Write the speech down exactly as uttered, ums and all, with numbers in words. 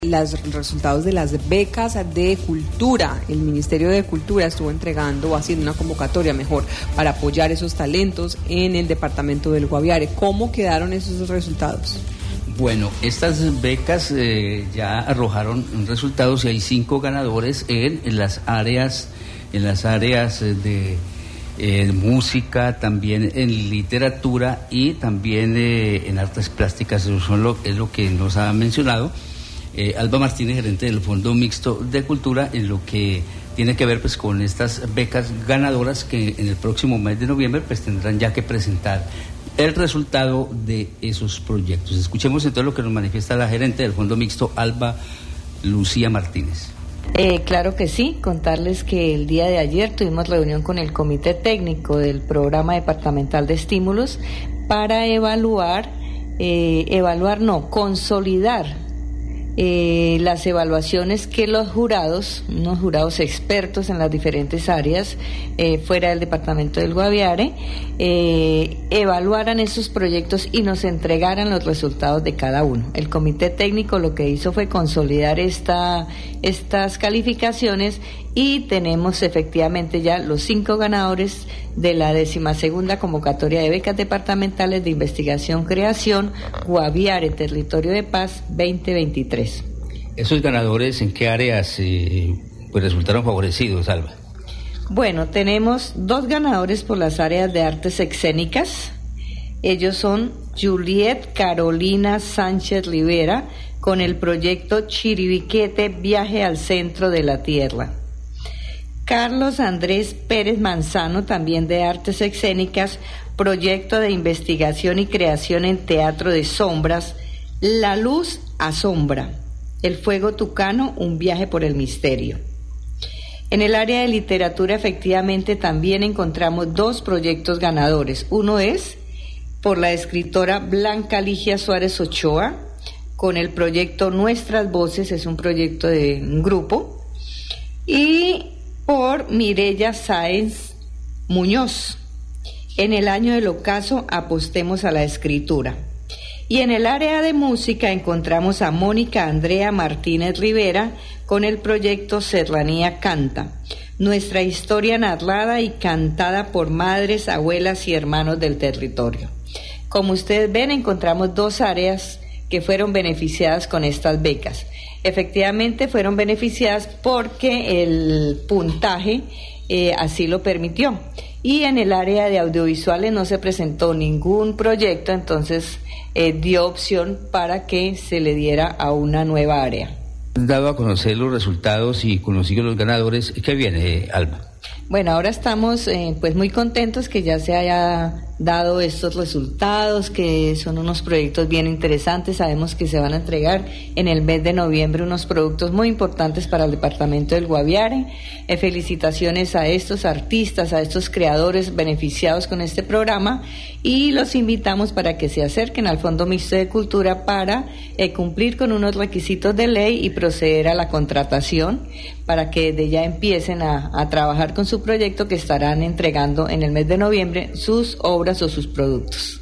Los resultados de las becas de cultura. El Ministerio de Cultura estuvo entregando o haciendo una convocatoria mejor para apoyar esos talentos en el departamento del Guaviare. ¿Cómo quedaron esos resultados? Bueno, estas becas eh, ya arrojaron resultados y hay cinco ganadores en, en las áreas, en las áreas de eh, música, también en literatura y también eh, en artes plásticas. Eso son lo, es lo que nos ha mencionado Eh, Alba Martínez, gerente del Fondo Mixto de Cultura, en lo que tiene que ver pues con estas becas ganadoras que en el próximo mes de noviembre pues tendrán ya que presentar el resultado de esos proyectos. Escuchemos entonces lo que nos manifiesta la gerente del Fondo Mixto, Alba Lucía Martínez. Eh, claro que sí, contarles que el día de ayer tuvimos reunión con el Comité Técnico del Programa Departamental de Estímulos para evaluar, eh, evaluar no, consolidar Eh, las evaluaciones que los jurados, unos jurados expertos en las diferentes áreas eh, fuera del departamento del Guaviare, eh, evaluaran esos proyectos y nos entregaran los resultados de cada uno. El comité técnico lo que hizo fue consolidar esta, estas calificaciones y tenemos efectivamente ya los cinco ganadores de la decimasegunda convocatoria de becas departamentales de investigación creación Guaviare Territorio de Paz veinte veintitrés. ¿Esos ganadores en qué áreas eh, pues resultaron favorecidos, Alba? Bueno, tenemos dos ganadores por las áreas de artes escénicas. Ellos son Juliet Carolina Sánchez Rivera con el proyecto Chiribiquete Viaje al Centro de la Tierra. Carlos Andrés Pérez Manzano, también de artes escénicas, proyecto de investigación y creación en teatro de sombras, La Luz Asombra, El Fuego Tucano, un viaje por el misterio. En el área de literatura efectivamente también encontramos dos proyectos ganadores. Uno es por la escritora Blanca Ligia Suárez Ochoa, con el proyecto Nuestras Voces, es un proyecto de un grupo, y por Mireya Sáenz Muñoz, en el año del ocaso apostemos a la escritura. Y en el área de música encontramos a Mónica Andrea Martínez Rivera con el proyecto Serranía Canta, nuestra historia narrada y cantada por madres, abuelas y hermanos del territorio. Como ustedes ven, encontramos dos áreas que fueron beneficiadas con estas becas. Efectivamente fueron beneficiadas porque el puntaje eh, así lo permitió. Y en el área de audiovisuales no se presentó ningún proyecto, entonces eh, dio opción para que se le diera a una nueva área. Dado a conocer los resultados y conocido los ganadores, ¿qué viene, Alba? Bueno, ahora estamos eh, pues muy contentos que ya se haya dado estos resultados, que son unos proyectos bien interesantes. Sabemos que se van a entregar en el mes de noviembre unos productos muy importantes para el departamento del Guaviare. Eh, felicitaciones a estos artistas, a estos creadores beneficiados con este programa, y los invitamos para que se acerquen al Fondo Mixto de Cultura para eh, cumplir con unos requisitos de ley y proceder a la contratación para que desde ya empiecen a, a trabajar con su proyecto, que estarán entregando en el mes de noviembre sus obras o sus productos.